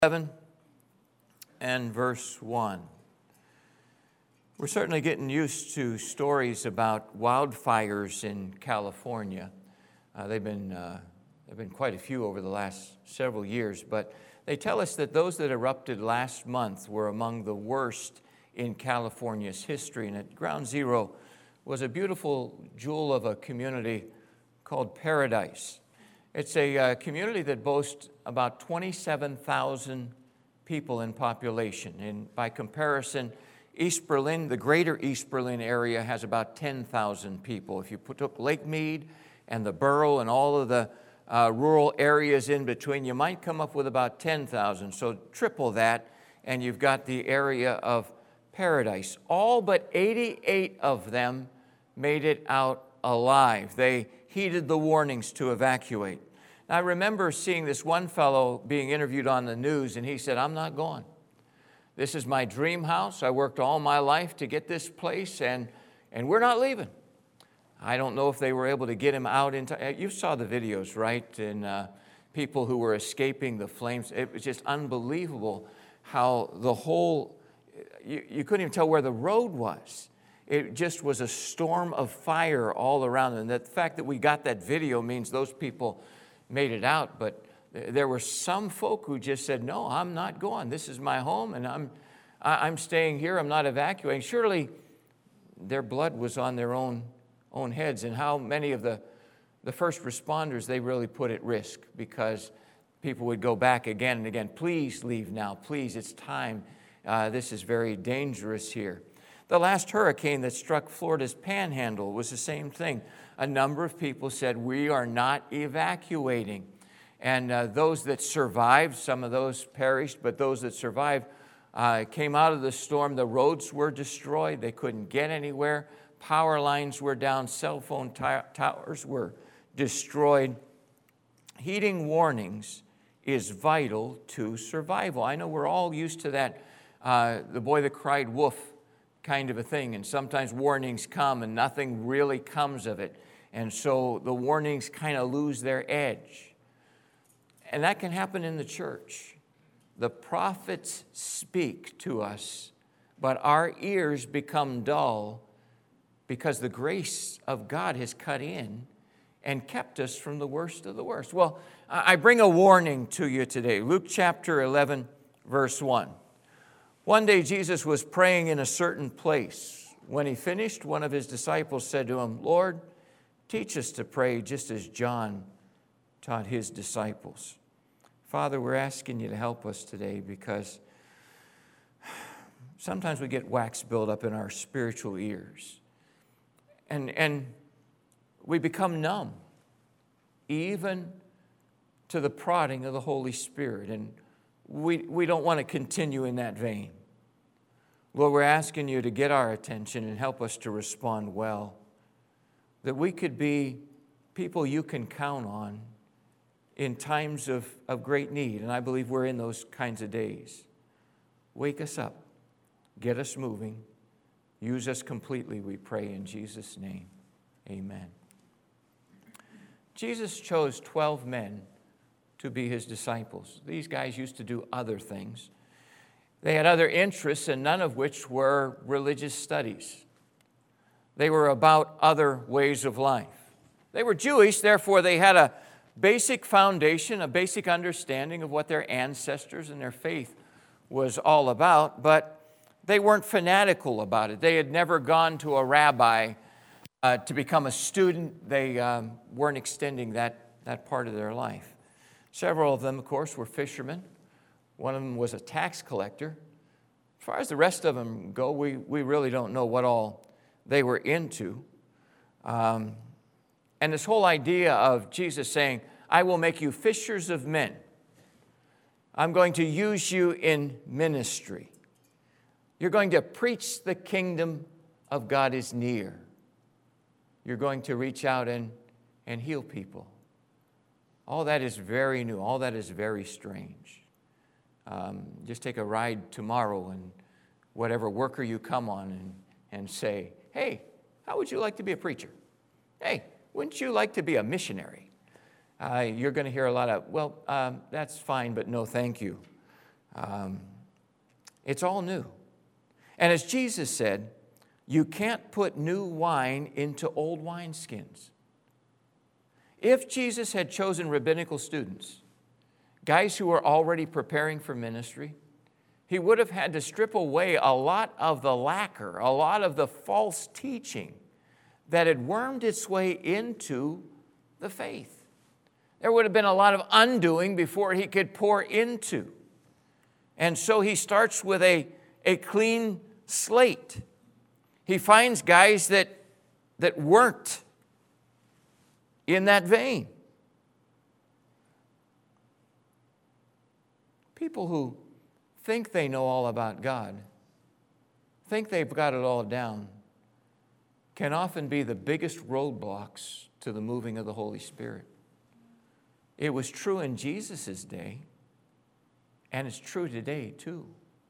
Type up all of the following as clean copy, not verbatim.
11 and verse 1. We're certainly getting used to stories about wildfires in California. They've been quite a few over the last several years, but they tell us that those that erupted last month were among the worst in California's history. And at Ground Zero was a beautiful jewel of a community called Paradise. It's a community that boasts about 27,000 people in population. And by comparison, East Berlin, the greater East Berlin area, has about 10,000 people. If you took Lake Mead and the borough and all of the rural areas in between, you might come up with about 10,000. So triple that, and you've got the area of Paradise. All but 88 of them made it out alive. They heeded the warnings to evacuate. I remember seeing this one fellow being interviewed on the news, and he said, "I'm not going. This is my dream house. I worked all my life to get this place, and we're not leaving." I don't know if they were able to get him out into, you saw the videos, right? And people who were escaping the flames. It was just unbelievable how the whole, you couldn't even tell where the road was. It just was a storm of fire all around. And the fact that we got that video means those people made it out. But there were some folk who just said, "No, I'm not going. This is my home, and I'm staying here. I'm not evacuating." Surely their blood was on their own heads. And how many of the first responders they really put at risk, because people would go back again and again. "Please leave now. Please, it's time. This is very dangerous here." The last hurricane that struck Florida's Panhandle was the same thing. A number of people said, "We are not evacuating." And those that survived, some of those perished, but those that survived came out of the storm. The roads were destroyed. They couldn't get anywhere. Power lines were down. Cell phone towers were destroyed. Heeding warnings is vital to survival. I know we're all used to that, the boy that cried wolf kind of a thing. And sometimes warnings come and nothing really comes of it. And so the warnings kind of lose their edge. And that can happen in the church. The prophets speak to us, but our ears become dull because the grace of God has cut in and kept us from the worst of the worst. Well, I bring a warning to you today. Luke chapter 11, verse 1. One day Jesus was praying in a certain place. When he finished, one of his disciples said to him, "Lord, teach us to pray just as John taught his disciples." Father, we're asking you to help us today, because sometimes we get wax buildup in our spiritual ears. And we become numb, even to the prodding of the Holy Spirit. And we don't want to continue in that vein. Lord, we're asking you to get our attention and help us to respond well, that we could be people you can count on in times of great need. And I believe we're in those kinds of days. Wake us up. Get us moving. Use us completely, we pray in Jesus' name. Amen. Jesus chose 12 men to be his disciples. These guys used to do other things. They had other interests, and none of which were religious studies. They were about other ways of life. They were Jewish, therefore they had a basic foundation, a basic understanding of what their ancestors and their faith was all about, but they weren't fanatical about it. They had never gone to a rabbi to become a student. They weren't extending that part of their life. Several of them, of course, were fishermen. One of them was a tax collector. As far as the rest of them go, we really don't know what all they were into. And this whole idea of Jesus saying, "I will make you fishers of men. I'm going to use you in ministry. You're going to preach the kingdom of God is near. You're going to reach out and heal people." All that is very new. All that is very strange. Just take a ride tomorrow and whatever worker you come on and say, "Hey, how would you like to be a preacher? Hey, wouldn't you like to be a missionary?" You're going to hear a lot of, "Well, that's fine, but no thank you." It's all new. And as Jesus said, you can't put new wine into old wineskins. If Jesus had chosen rabbinical students, guys who were already preparing for ministry, he would have had to strip away a lot of the lacquer, a lot of the false teaching that had wormed its way into the faith. There would have been a lot of undoing before he could pour into. And so he starts with a clean slate. He finds guys that weren't in that vein. People who think they know all about God, think they've got it all down, can often be the biggest roadblocks to the moving of the Holy Spirit. It was true in Jesus' day, and it's true today too.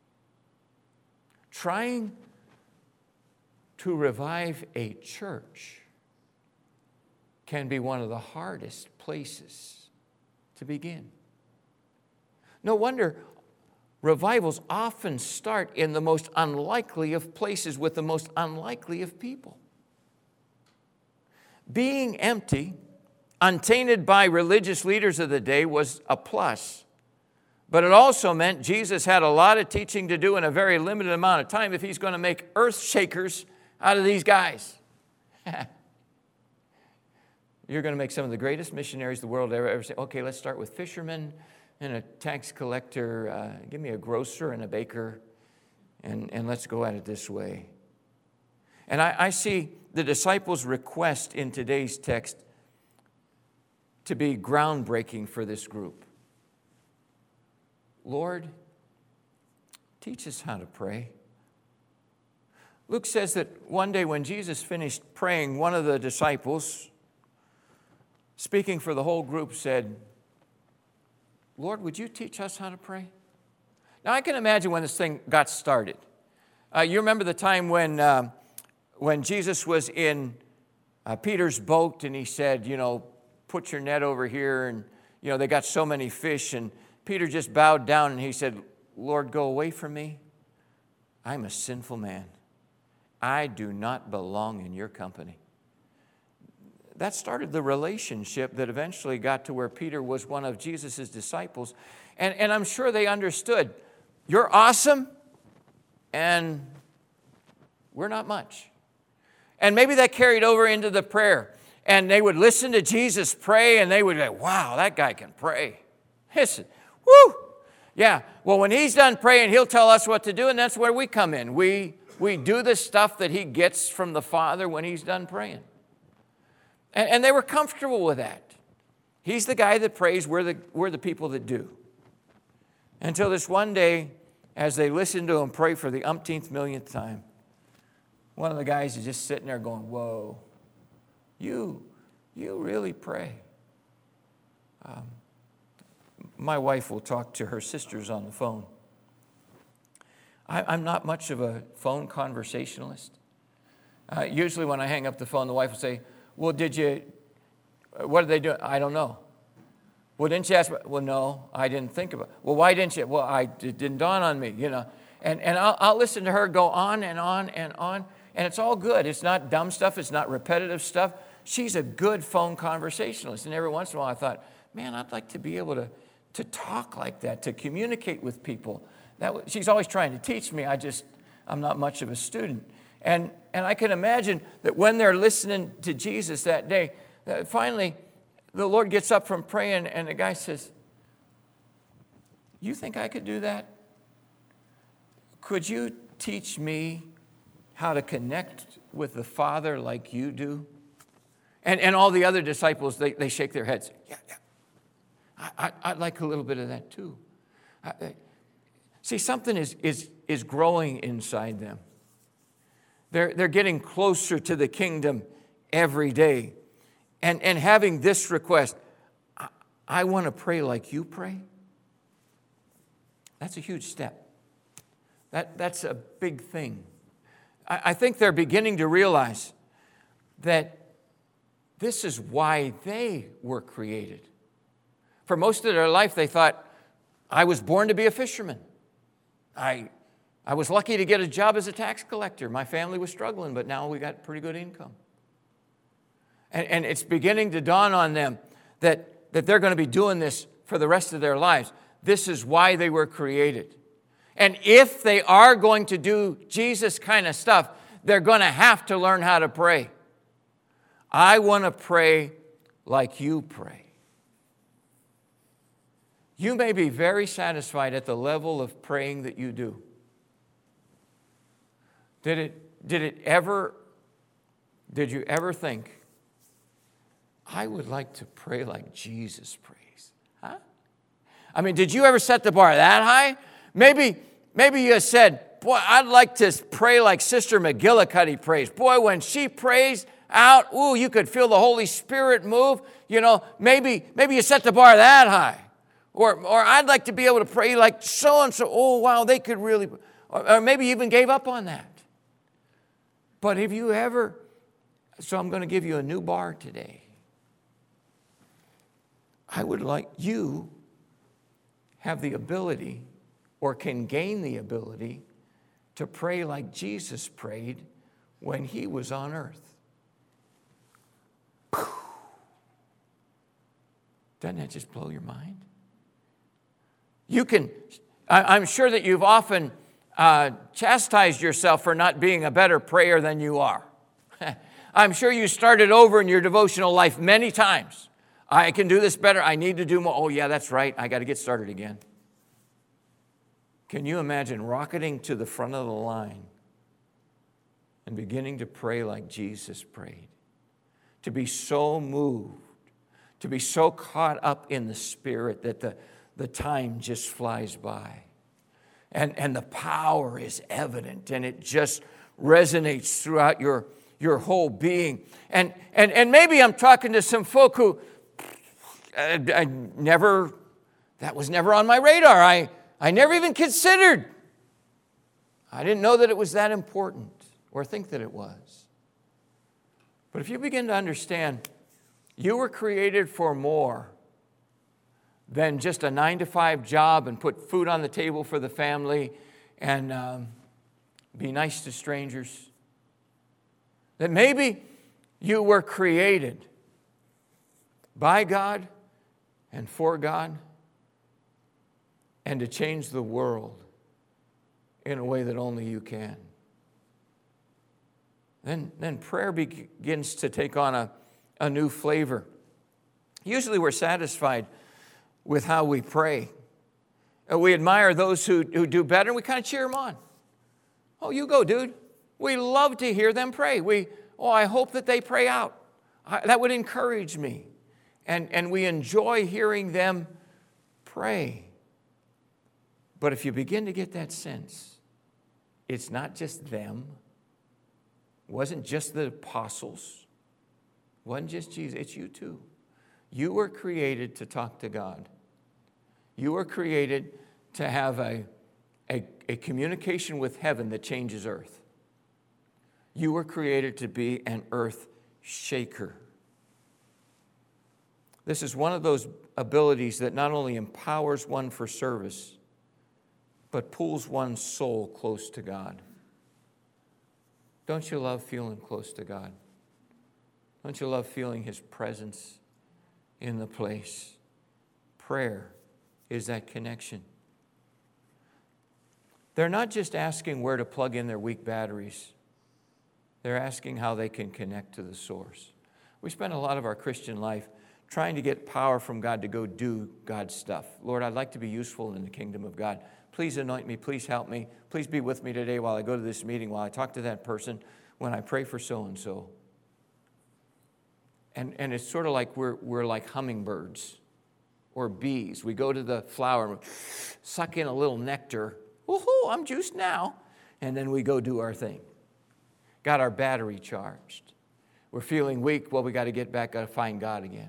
Trying to revive a church can be one of the hardest places to begin. No wonder revivals often start in the most unlikely of places with the most unlikely of people. Being empty, untainted by religious leaders of the day, was a plus. But it also meant Jesus had a lot of teaching to do in a very limited amount of time if he's going to make earth shakers out of these guys. You're going to make some of the greatest missionaries the world ever say, okay, let's start with fishermen and a tax collector. Give me a grocer and a baker, and let's go at it this way. And I see the disciples' request in today's text to be groundbreaking for this group. Lord, teach us how to pray. Luke says that one day when Jesus finished praying, one of the disciples, speaking for the whole group, said, Lord, would you teach us how to pray? Now, I can imagine when this thing got started. You remember the time when Jesus was in Peter's boat and he said, put your net over here, and, they got so many fish, and Peter just bowed down and he said, Lord, go away from me. I'm a sinful man. I do not belong in your company. That started the relationship that eventually got to where Peter was one of Jesus' disciples. And I'm sure they understood, you're awesome, and we're not much. And maybe that carried over into the prayer. And they would listen to Jesus pray, and they would go, wow, that guy can pray. Listen, woo! Yeah, well, when he's done praying, he'll tell us what to do, and that's where we come in. We do the stuff that he gets from the Father when he's done praying. And they were comfortable with that. He's the guy that prays, we're the people that do. Until this one day, as they listened to him pray for the umpteenth millionth time, one of the guys is just sitting there going, whoa, you really pray. My wife will talk to her sisters on the phone. I'm not much of a phone conversationalist. Usually when I hang up the phone, the wife will say, well, what did they do? I don't know. Well, didn't you ask? Well, no, I didn't think about it. Well, why didn't you? Well, it didn't dawn on me, And I'll listen to her go on and on and on, and it's all good. It's not dumb stuff. It's not repetitive stuff. She's a good phone conversationalist. And every once in a while I thought, man, I'd like to be able to talk like that, to communicate with people. She's always trying to teach me. I'm not much of a student. And I can imagine that when they're listening to Jesus that day, finally the Lord gets up from praying and the guy says, you think I could do that? Could you teach me how to connect with the Father like you do? And all the other disciples, they shake their heads. Yeah. I'd like a little bit of that too. See, something is growing inside them. They're getting closer to the kingdom every day. And having this request, I want to pray like you pray. That's a huge step. That's a big thing. I think they're beginning to realize that this is why they were created. For most of their life, they thought, I was born to be a fisherman. I was lucky to get a job as a tax collector. My family was struggling, but now we got pretty good income. And it's beginning to dawn on them that they're going to be doing this for the rest of their lives. This is why they were created. And if they are going to do Jesus kind of stuff, they're going to have to learn how to pray. I want to pray like you pray. You may be very satisfied at the level of praying that you do. Did you ever think, I would like to pray like Jesus prays? Huh? I mean, did you ever set the bar that high? Maybe you said, boy, I'd like to pray like Sister McGillicuddy prays. Boy, when she prays out, ooh, you could feel the Holy Spirit move. You know, maybe you set the bar that high. Or I'd like to be able to pray like so-and-so. Oh, wow, they could really. Or maybe you even gave up on that. But have you ever, so I'm going to give you a new bar today. I would like you have the ability or can gain the ability to pray like Jesus prayed when he was on earth. Doesn't that just blow your mind? You can, I'm sure that you've often chastised yourself for not being a better prayer than you are. I'm sure you started over in your devotional life many times. I can do this better. I need to do more. Oh, yeah, that's right. I got to get started again. Can you imagine rocketing to the front of the line and beginning to pray like Jesus prayed? To be so moved, to be so caught up in the Spirit that the time just flies by. And the power is evident, and it just resonates throughout your whole being. And maybe I'm talking to some folk who that was never on my radar. I never even considered. I didn't know that it was that important or think that it was. But if you begin to understand, you were created for more than just a 9-to-5 job and put food on the table for the family and be nice to strangers. That maybe you were created by God and for God and to change the world in a way that only you can. Then prayer begins to take on a new flavor. Usually we're satisfied with how we pray. We admire those who do better, and we kind of cheer them on. Oh, you go, dude. We love to hear them pray. I hope that they pray out. That would encourage me. And we enjoy hearing them pray. But if you begin to get that sense, it's not just them. It wasn't just the apostles. It wasn't just Jesus. It's you too. You were created to talk to God. You were created to have a communication with heaven that changes earth. You were created to be an earth shaker. This is one of those abilities that not only empowers one for service, but pulls one's soul close to God. Don't you love feeling close to God? Don't you love feeling His presence in the place? Prayer is that connection. They're not just asking where to plug in their weak batteries. They're asking how they can connect to the source. We spend a lot of our Christian life trying to get power from God to go do God's stuff. Lord, I'd like to be useful in the kingdom of God. Please anoint me. Please help me. Please be with me today while I go to this meeting, while I talk to that person, when I pray for so-and-so. And it's sort of like we're like hummingbirds or bees. We go to the flower and suck in a little nectar. Woohoo, I'm juiced now. And then we go do our thing. Got our battery charged. We're feeling weak. Well, we got to get back, got to find God again.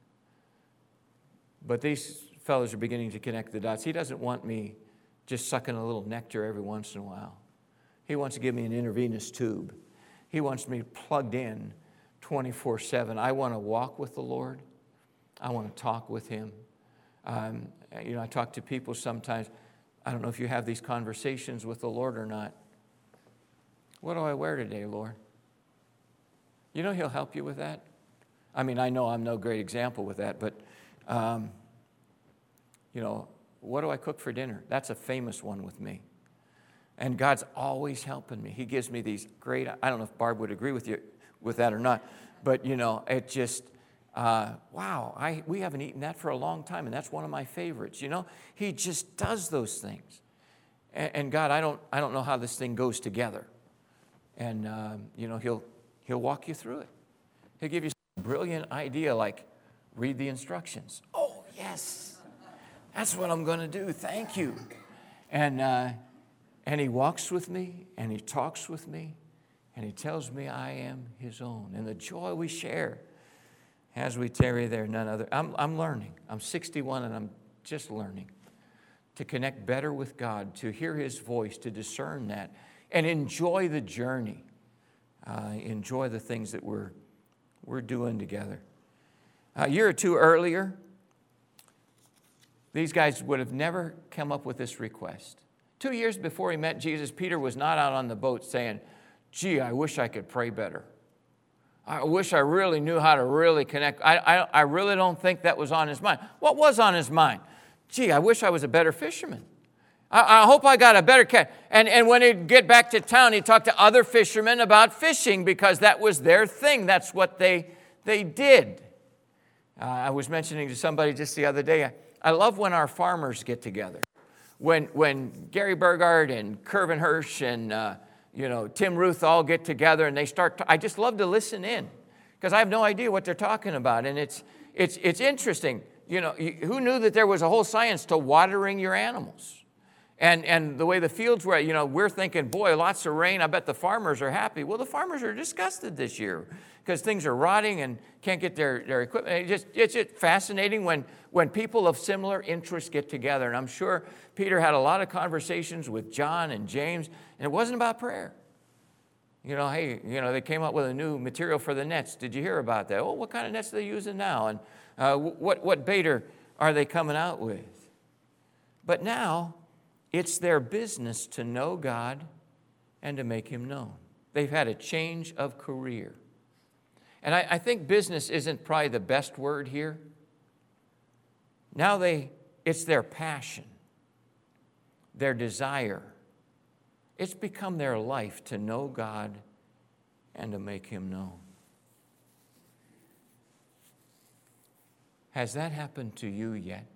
But these fellows are beginning to connect the dots. He doesn't want me just sucking a little nectar every once in a while. He wants to give me an intravenous tube. He wants me plugged in 24/7. I want to walk with the Lord. I want to talk with Him. I talk to people sometimes. I don't know if you have these conversations with the Lord or not. What do I wear today, Lord? You know He'll help you with that. I mean, I know I'm no great example with that, but, what do I cook for dinner? That's a famous one with me. And God's always helping me. He gives me these great, I don't know if Barb would agree with you with that or not, but, it just, wow, we haven't eaten that for a long time, and that's one of my favorites. He just does those things. And God, I don't know how this thing goes together. And, He'll walk you through it. He'll give you some brilliant idea like, read the instructions. Oh, yes, that's what I'm going to do. Thank you. And He walks with me, and He talks with me, and He tells me I am His own. And the joy we share as we tarry there, none other. I'm learning. I'm 61, and I'm just learning to connect better with God, to hear His voice, to discern that, and enjoy the journey. Enjoy the things that we're doing together. A year or two earlier, these guys would have never come up with this request. 2 years before he met Jesus, Peter was not out on the boat saying, gee, I wish I could pray better. I wish I really knew how to really connect. I really don't think that was on his mind. What was on his mind? Gee, I wish I was a better fisherman. I hope I got a better catch. And when he'd get back to town, he'd talk to other fishermen about fishing because that was their thing. That's what they did. I was mentioning to somebody just the other day, I love when our farmers get together. When Gary Burgard and Kervin Hirsch and Tim Ruth all get together and they start, I just love to listen in because I have no idea what they're talking about. And it's interesting. Who knew that there was a whole science to watering your animals? And the way the fields were, we're thinking, boy, lots of rain. I bet the farmers are happy. Well, the farmers are disgusted this year because things are rotting and can't get their equipment. It's just fascinating when people of similar interests get together. And I'm sure Peter had a lot of conversations with John and James, and it wasn't about prayer. They came up with a new material for the nets. Did you hear about that? Oh, what kind of nets are they using now? And what bait are they coming out with? But now, it's their business to know God and to make Him known. They've had a change of career. And I think business isn't probably the best word here. Now it's their passion, their desire. It's become their life to know God and to make Him known. Has that happened to you yet?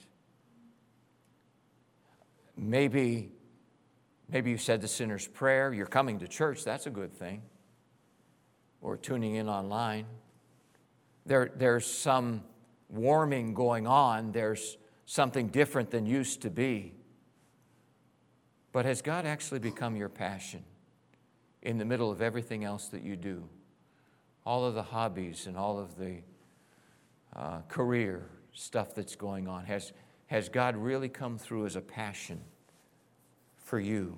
Maybe you said the sinner's prayer. You're coming to church. That's a good thing. Or tuning in online. There's some warming going on. There's something different than used to be. But has God actually become your passion in the middle of everything else that you do? All of the hobbies and all of the career stuff that's going on. Has God really come through as a passion for you?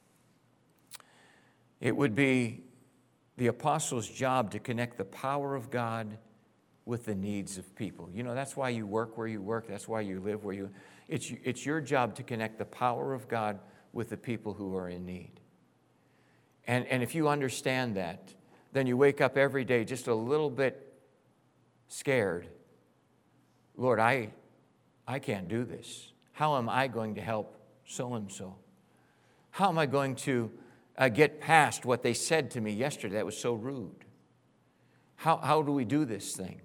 It would be the apostles' job to connect the power of God with the needs of people. That's why you work where you work. That's why you live where you live. It's your job to connect the power of God with the people who are in need. And if you understand that, then you wake up every day just a little bit scared. Lord, I can't do this. How am I going to help so-and-so? How am I going to get past what they said to me yesterday that was so rude? How do we do this thing?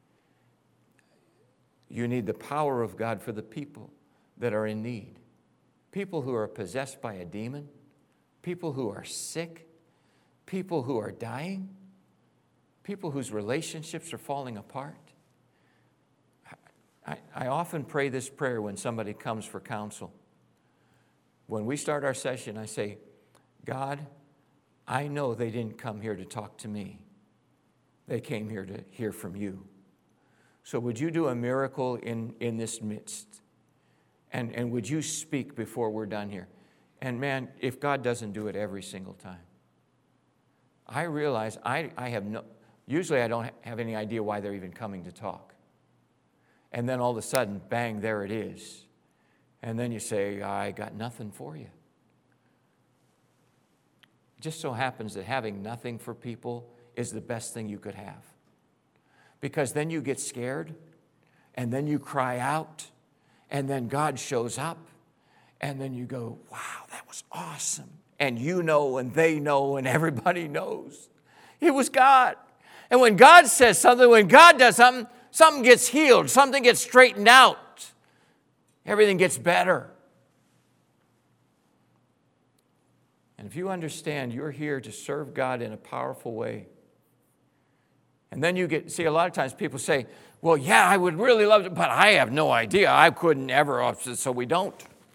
You need the power of God for the people that are in need. People who are possessed by a demon, people who are sick, people who are dying, people whose relationships are falling apart. I often pray this prayer when somebody comes for counsel. When we start our session, I say, God, I know they didn't come here to talk to me. They came here to hear from you. So would you do a miracle in this midst? And would you speak before we're done here? And man, if God doesn't do it every single time, I realize usually I don't have any idea why they're even coming to talk. And then all of a sudden, bang, there it is. And then you say, I got nothing for you. It just so happens that having nothing for people is the best thing you could have. Because then you get scared, and then you cry out, and then God shows up, and then you go, wow, that was awesome. And you know, and they know, and everybody knows. It was God. And when God says something, when God does something, something gets healed, something gets straightened out. Everything gets better. And if you understand you're here to serve God in a powerful way, and then you see, a lot of times people say, well, yeah, I would really love to, but I have no idea. I couldn't ever, so we don't.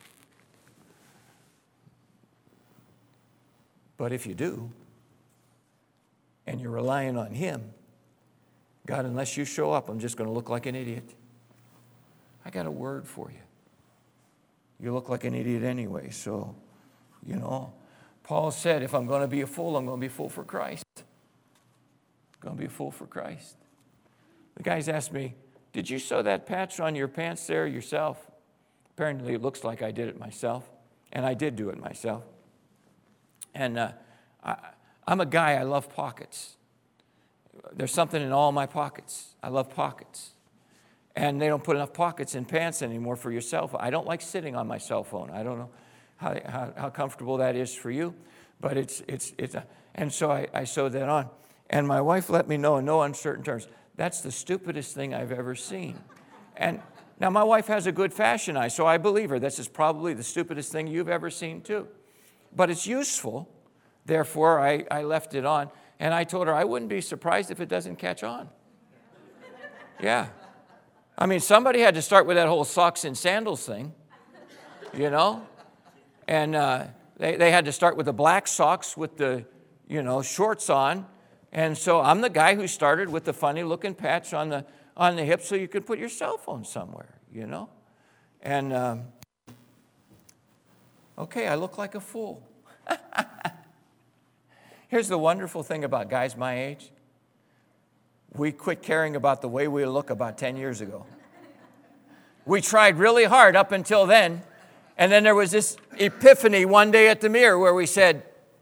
But if you do, and you're relying on Him, God, unless you show up, I'm just going to look like an idiot. I got a word for you. You look like an idiot anyway, so, Paul said, if I'm going to be a fool, I'm going to be a fool for Christ. I'm going to be a fool for Christ. The guys asked me, did you sew that patch on your pants there yourself? Apparently, it looks like I did it myself, and I did do it myself. And I'm a guy, I love pockets. There's something in all my pockets. I love pockets. And they don't put enough pockets in pants anymore for your cell phone. I don't like sitting on my cell phone. I don't know how comfortable that is for you, but and so I sewed that on. And my wife let me know in no uncertain terms, that's the stupidest thing I've ever seen. And now my wife has a good fashion eye, so I believe her. This is probably the stupidest thing you've ever seen too. But it's useful. Therefore, I left it on. And I told her I wouldn't be surprised if it doesn't catch on. Yeah. I mean, somebody had to start with that whole socks and sandals thing, And they had to start with the black socks with the, shorts on. And so I'm the guy who started with the funny-looking patch on the hip so you could put your cell phone somewhere, And, okay, I look like a fool. Here's the wonderful thing about guys my age. We quit caring about the way we look about 10 years ago. We tried really hard up until then, and then there was this epiphany one day at the mirror where we said,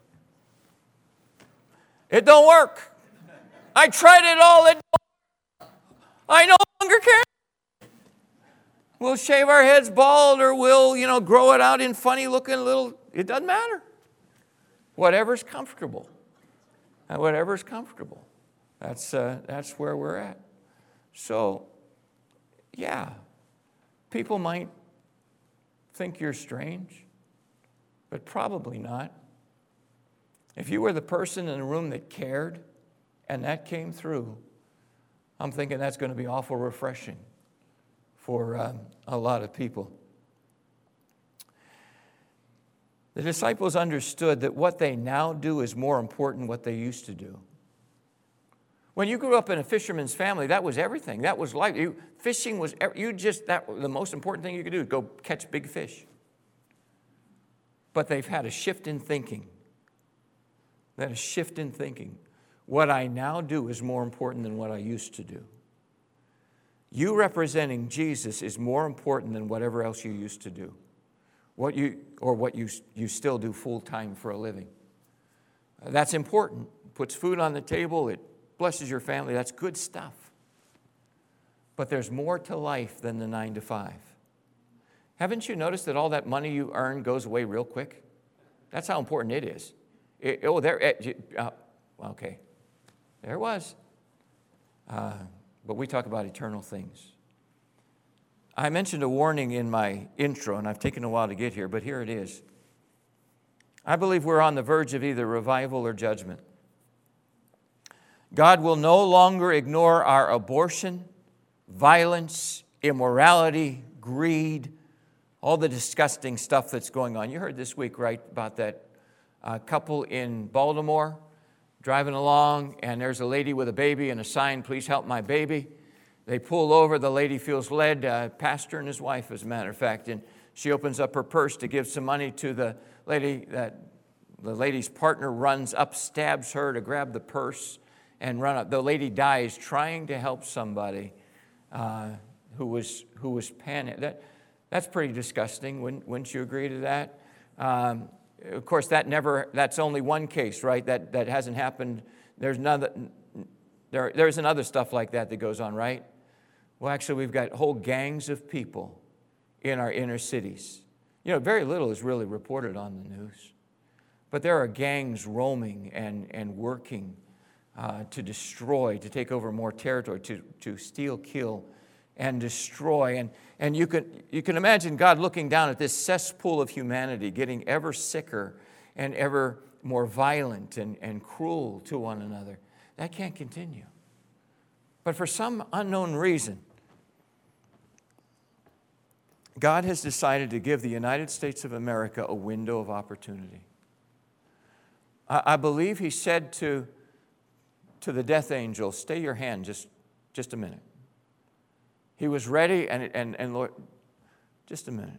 it don't work. I tried it all. It don't work. I no longer care. We'll shave our heads bald or we'll, grow it out in funny looking little, it doesn't matter. Whatever's comfortable. Whatever's comfortable. That's where we're at. So, yeah, people might think you're strange, but probably not. If you were the person in the room that cared and that came through, I'm thinking that's going to be awful refreshing for a lot of people. The disciples understood that what they now do is more important than what they used to do. When you grew up in a fisherman's family, that was everything. That was life. Fishing was, the most important thing you could do is go catch big fish. But they've had a shift in thinking. That a shift in thinking. What I now do is more important than what I used to do. You representing Jesus is more important than whatever else you used to do. What you still do full-time for a living. That's important. Puts food on the table. It blesses your family. That's good stuff. But there's more to life than the 9 to 5. Haven't you noticed that all that money you earn goes away real quick? That's how important it is. Okay. There it was. But we talk about eternal things. I mentioned a warning in my intro, and I've taken a while to get here, but here it is. I believe we're on the verge of either revival or judgment. God will no longer ignore our abortion, violence, immorality, greed, all the disgusting stuff that's going on. You heard this week, right, about that couple in Baltimore driving along, and there's a lady with a baby and a sign, "Please help my baby." They pull over. The lady feels led, pastor and his wife, as a matter of fact, and she opens up her purse to give some money to the lady. The lady's partner runs up, stabs her to grab the purse and run up. The lady dies trying to help somebody who was panicked. That's pretty disgusting. Wouldn't you agree to that? Of course, that's only one case, right? That hasn't happened. There isn't other stuff like that goes on, right? Well, actually, we've got whole gangs of people in our inner cities. Very little is really reported on the news. But there are gangs roaming and working to destroy, to take over more territory, to steal, kill, and destroy. And you can imagine God looking down at this cesspool of humanity, getting ever sicker and ever more violent and cruel to one another. That can't continue. But for some unknown reason, God has decided to give the United States of America a window of opportunity. I believe He said to the death angel, "Stay your hand just a minute." He was ready, and Lord, just a minute.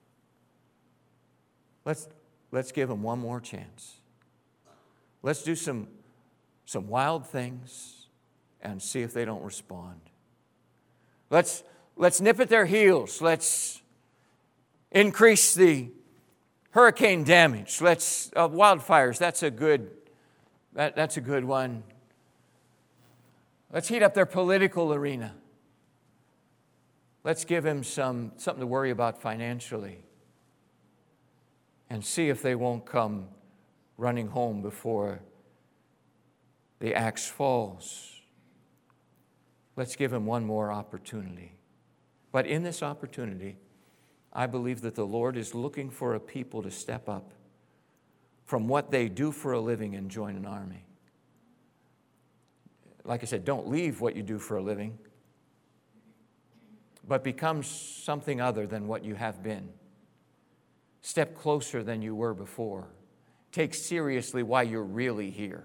Let's give him one more chance. Let's do some wild things and see if they don't respond. Let's nip at their heels. Let's increase the hurricane damage. Wildfires. That's a good one. Let's heat up their political arena. Let's give him something to worry about financially and see if they won't come running home before the axe falls. Let's give him one more opportunity. But in this opportunity, I believe that the Lord is looking for a people to step up from what they do for a living and join an army. Like I said, don't leave what you do for a living, but become something other than what you have been. Step closer than you were before. Take seriously why you're really here.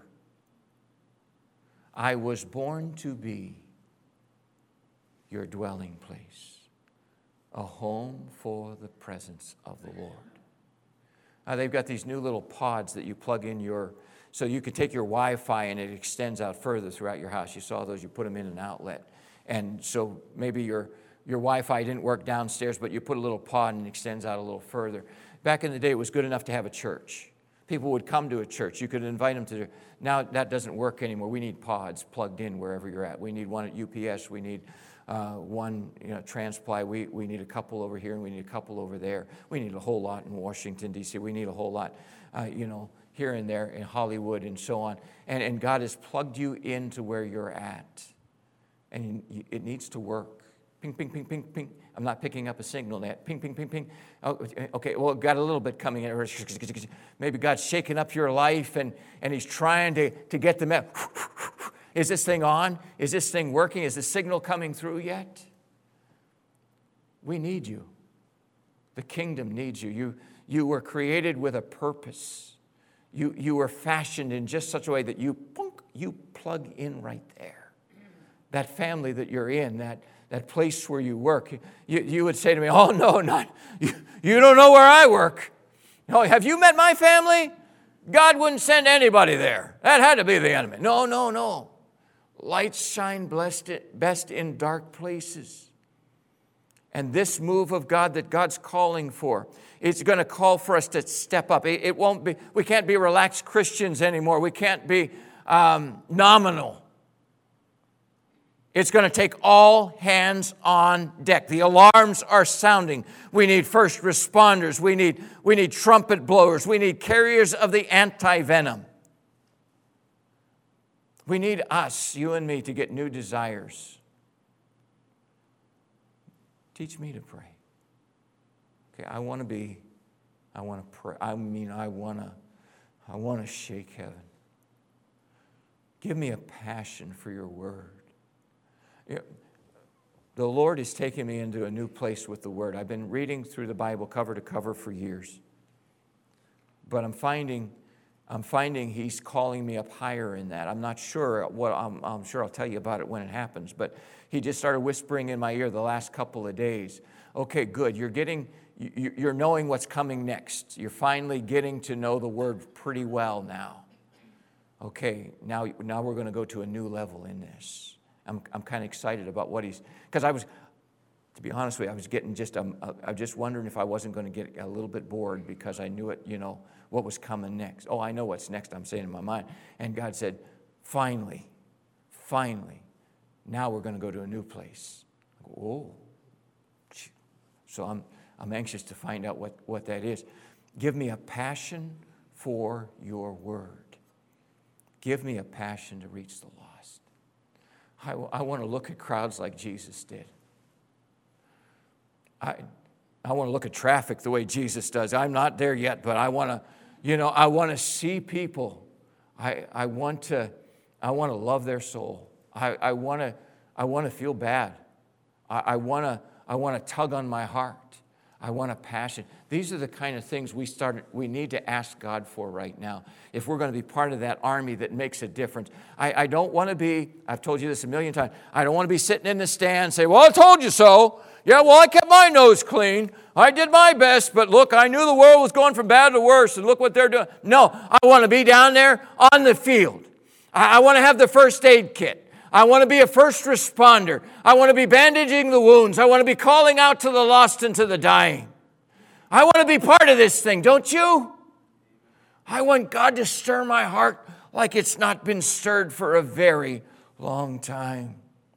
I was born to be your dwelling place, a home for the presence of the Lord. They've got these new little pods that you plug in so you can take your Wi-Fi and it extends out further throughout your house. You saw those, you put them in an outlet. And so maybe your Wi-Fi didn't work downstairs, but you put a little pod and it extends out a little further. Back in the day, it was good enough to have a church. People would come to a church. You could invite them to. Now that doesn't work anymore. We need pods plugged in wherever you're at. We need one at UPS. We need one, Transply. We need a couple over here, and we need a couple over there. We need a whole lot in Washington, D.C. We need a whole lot, here and there in Hollywood and so on. And God has plugged you into where you're at. And it needs to work. Ping, ping, ping, ping, ping. I'm not picking up a signal net. Ping, ping, ping, ping. Oh, okay, well, got a little bit coming in. Maybe God's shaking up your life and He's trying to get the message. Is this thing on? Is this thing working? Is the signal coming through yet? We need you. The kingdom needs you. You were created with a purpose. You were fashioned in just such a way that you plug in right there. That family that you're in, that place where you work, you would say to me, "Oh, no, not you. You don't know where I work. No, have you met my family? God wouldn't send anybody there. That had to be the enemy." No. Lights shine best in dark places. And this move of God that God's calling for, it's going to call for us to step up. It won't be. We can't be relaxed Christians anymore. We can't be nominal. It's going to take all hands on deck. The alarms are sounding. We need first responders. We need trumpet blowers. We need carriers of the anti-venom. We need us, you and me, to get new desires. Teach me to pray. Okay, I want to pray. I want to shake heaven. Give me a passion for your word. The Lord is taking me into a new place with the Word. I've been reading through the Bible cover to cover for years. But I'm finding He's calling me up higher in that. I'm not sure I'm sure I'll tell you about it when it happens. But He just started whispering in my ear the last couple of days. Okay, good. You're knowing what's coming next. You're finally getting to know the Word pretty well now. Okay, now we're going to go to a new level in this. I'm kind of excited about what because to be honest with you, I was getting I was just wondering if I wasn't going to get a little bit bored because I knew it, what was coming next. Oh, I know what's next, I'm saying in my mind. And God said, finally, now we're going to go to a new place. I go, oh. So I'm anxious to find out what that is. Give me a passion for your word. Give me a passion to reach the lost. I want to look at crowds like Jesus did. I want to look at traffic the way Jesus does. I'm not there yet, but I want to see people. I want to love their soul. I want to feel bad. I want to tug on my heart. I want a passion. These are the kind of things we need to ask God for right now. If we're going to be part of that army that makes a difference. I don't want to be, I've told you this a million times, I don't want to be sitting in the stand and say, well, I told you so. Yeah, well, I kept my nose clean. I did my best, but look, I knew the world was going from bad to worse, and look what they're doing. No, I want to be down there on the field. I want to have the first aid kit. I want to be a first responder. I want to be bandaging the wounds. I want to be calling out to the lost and to the dying. I want to be part of this thing, don't you? I want God to stir my heart like it's not been stirred for a very long time.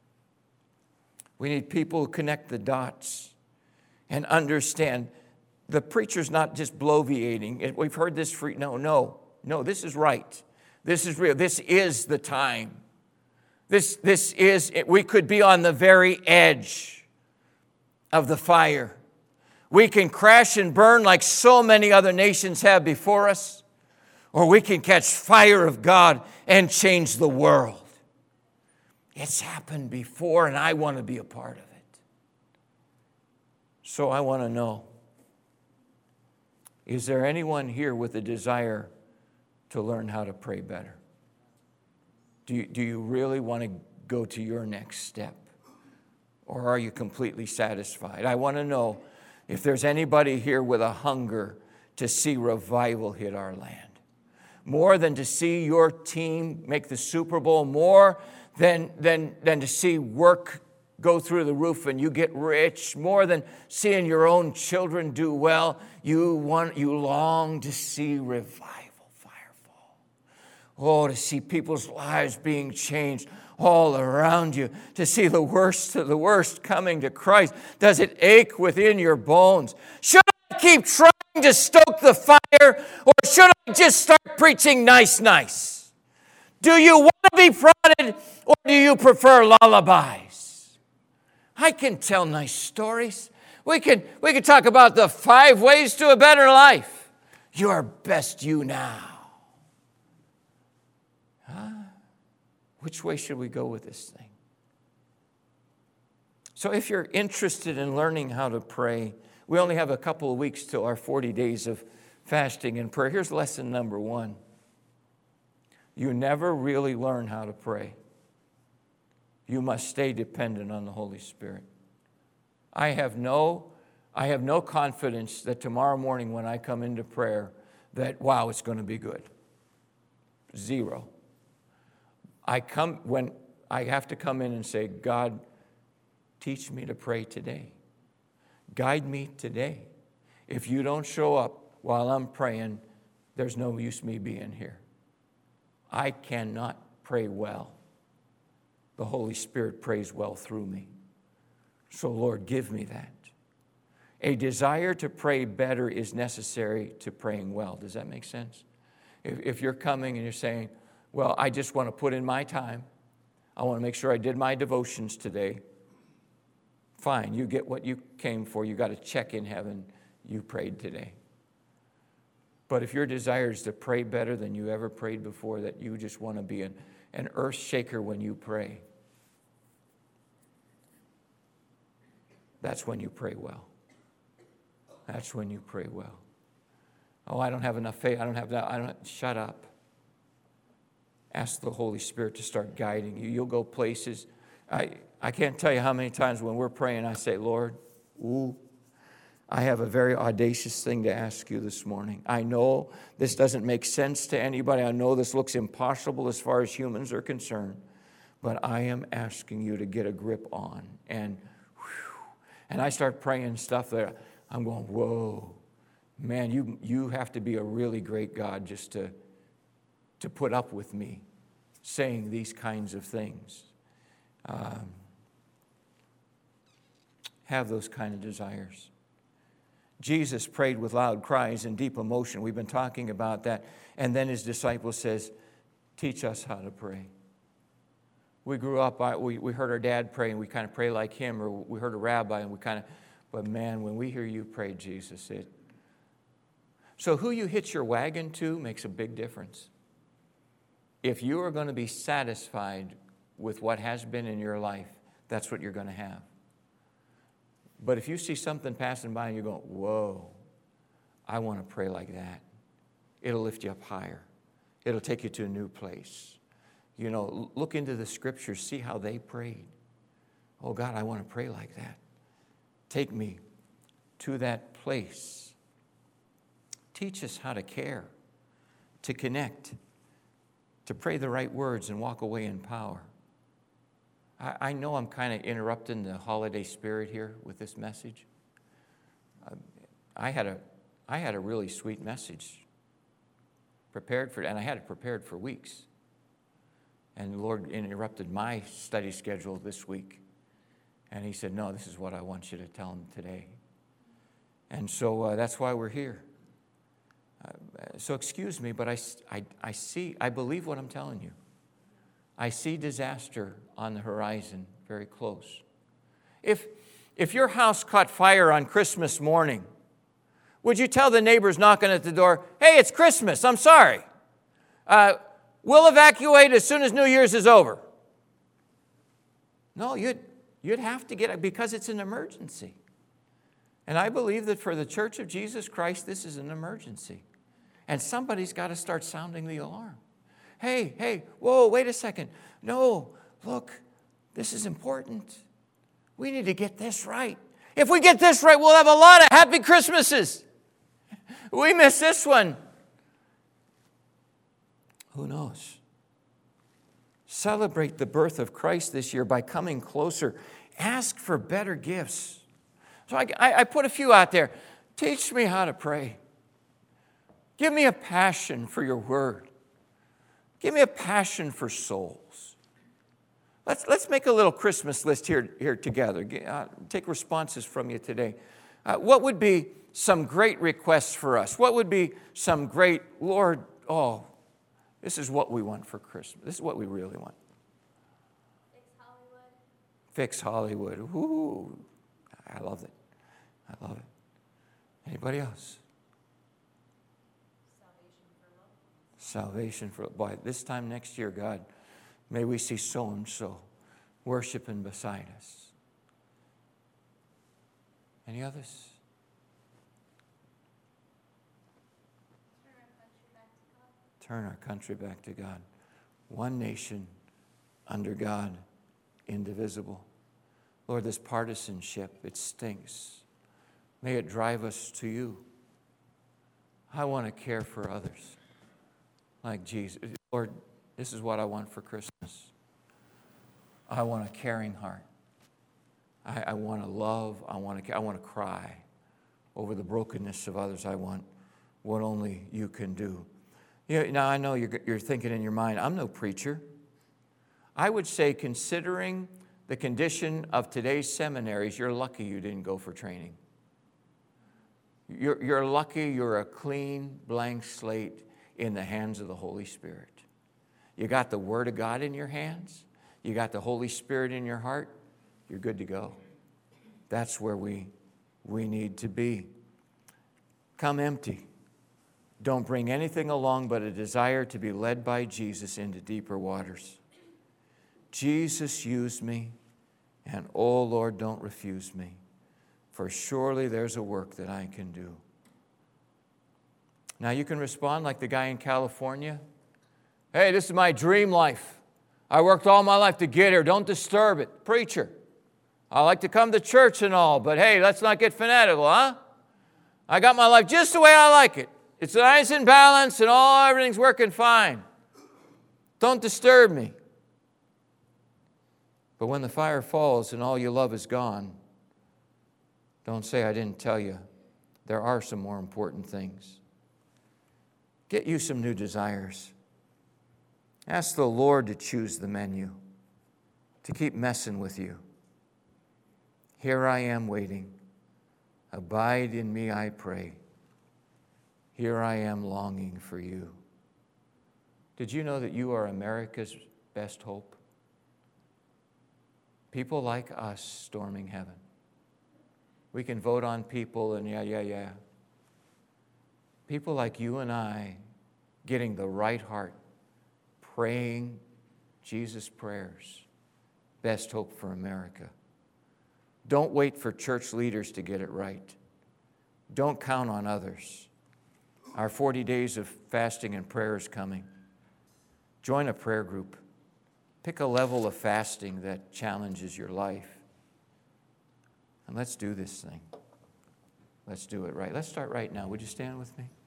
We need people who connect the dots and understand the preacher's not just bloviating. We've heard this no, this is right. This is real. This is the time. This is, we could be on the very edge of the fire. We can crash and burn like so many other nations have before us, or we can catch fire of God and change the world. It's happened before, and I want to be a part of it. So I want to know, is there anyone here with a desire to learn how to pray better? Do you really want to go to your next step? Or are you completely satisfied? I want to know if there's anybody here with a hunger to see revival hit our land. More than to see your team make the Super Bowl, more than to see work go through the roof and you get rich, more than seeing your own children do well, you long to see revival. Oh, to see people's lives being changed all around you, to see the worst of the worst coming to Christ. Does it ache within your bones? Should I keep trying to stoke the fire, or should I just start preaching nice? Do you want to be prodded, or do you prefer lullabies? I can tell nice stories. We can talk about the 5 ways to a better life. Your best you now. Which way should we go with this thing? So if you're interested in learning how to pray, we only have a couple of weeks till our 40 days of fasting and prayer. Here's lesson number 1. You never really learn how to pray. You must stay dependent on the Holy Spirit. I have no confidence that tomorrow morning when I come into prayer that, wow, it's going to be good. 0. When I have to come in and say, God, teach me to pray today. Guide me today. If you don't show up while I'm praying, there's no use me being here. I cannot pray well. The Holy Spirit prays well through me. So, Lord, give me that. A desire to pray better is necessary to praying well. Does that make sense? If you're coming and you're saying, well, I just want to put in my time. I want to make sure I did my devotions today. Fine, you get what you came for. You got a check in heaven. You prayed today. But if your desire is to pray better than you ever prayed before, that you just want to be an earth shaker when you pray, that's when you pray well. That's when you pray well. Oh, I don't have enough faith. I don't have that. Shut up. Ask the Holy Spirit to start guiding you. You'll go places. I can't tell you how many times when we're praying, I say, Lord, I have a very audacious thing to ask you this morning. I know this doesn't make sense to anybody. I know this looks impossible as far as humans are concerned. But I am asking you to get a grip on. And And I start praying stuff that I'm going, whoa, man, you have to be a really great God just to put up with me saying these kinds of things. Have those kind of desires. Jesus prayed with loud cries and deep emotion. We've been talking about that. And then his disciple says, teach us how to pray. We grew up, we heard our dad pray, and we kind of pray like him, or we heard a rabbi, and we kind of, but man, when we hear you pray, Jesus, So who you hitch your wagon to makes a big difference. If you are going to be satisfied with what has been in your life, that's what you're going to have. But if you see something passing by and you're going, whoa, I want to pray like that, it'll lift you up higher. It'll take you to a new place. You know, look into the scriptures, see how they prayed. Oh, God, I want to pray like that. Take me to that place. Teach us how to care, to connect, to pray the right words and walk away in power. I know I'm kind of interrupting the holiday spirit here with this message. I had a really sweet message prepared for it, and I had it prepared for weeks. And the Lord interrupted my study schedule this week. And he said, no, this is what I want you to tell them today. And so that's why we're here. So excuse me, but I believe what I'm telling you. I see disaster on the horizon very close. If your house caught fire on Christmas morning, would you tell the neighbors knocking at the door, hey, it's Christmas, I'm sorry. We'll evacuate as soon as New Year's is over. No, you'd have to get it because it's an emergency. And I believe that for the Church of Jesus Christ, this is an emergency. And somebody's got to start sounding the alarm. Hey, whoa, wait a second. No, look, this is important. We need to get this right. If we get this right, we'll have a lot of happy Christmases. We miss this one. Who knows? Celebrate the birth of Christ this year by coming closer. Ask for better gifts. So I put a few out there. Teach me how to pray. Give me a passion for your word. Give me a passion for souls. Let's make a little Christmas list here together. Take responses from you today. What would be some great requests for us? What would be some great, Lord, this is what we want for Christmas. This is what we really want. Fix Hollywood. Ooh, I love it. I love it. Anybody else? Salvation for, boy, this time next year, God, may we see so-and-so worshiping beside us. Any others? Turn our country back to God. One nation under God, indivisible. Lord, this partisanship, it stinks. May it drive us to you. I want to care for others like Jesus. Lord, this is what I want for Christmas. I want a caring heart. I want to love. I want to cry over the brokenness of others. I want what only you can do. Now, I know you're thinking in your mind, I'm no preacher. I would say, considering the condition of today's seminaries, you're lucky you didn't go for training. You're lucky you're a clean, blank slate in the hands of the Holy Spirit. You got the Word of God in your hands. You got the Holy Spirit in your heart. You're good to go. That's where we need to be. Come empty. Don't bring anything along but a desire to be led by Jesus into deeper waters. Jesus, use me, and oh Lord, don't refuse me, for surely there's a work that I can do. Now you can respond like the guy in California. Hey, this is my dream life. I worked all my life to get here. Don't disturb it. Preacher, I like to come to church and all, but hey, let's not get fanatical, huh? I got my life just the way I like it. It's nice and balanced and everything's working fine. Don't disturb me. But when the fire falls and all you love is gone, Don't say I didn't tell you. There are some more important things. Get you some new desires. Ask the Lord to choose the menu, to keep messing with you. Here I am waiting. Abide in me, I pray. Here I am longing for you. Did you know that you are America's best hope? People like us storming heaven. We can vote on people and yeah. People like you and I getting the right heart, praying Jesus' prayers. Best hope for America. Don't wait for church leaders to get it right. Don't count on others. Our 40 days of fasting and prayer is coming. Join a prayer group. Pick a level of fasting that challenges your life. And let's do this thing. Let's do it right. Let's start right now. Would you stand with me?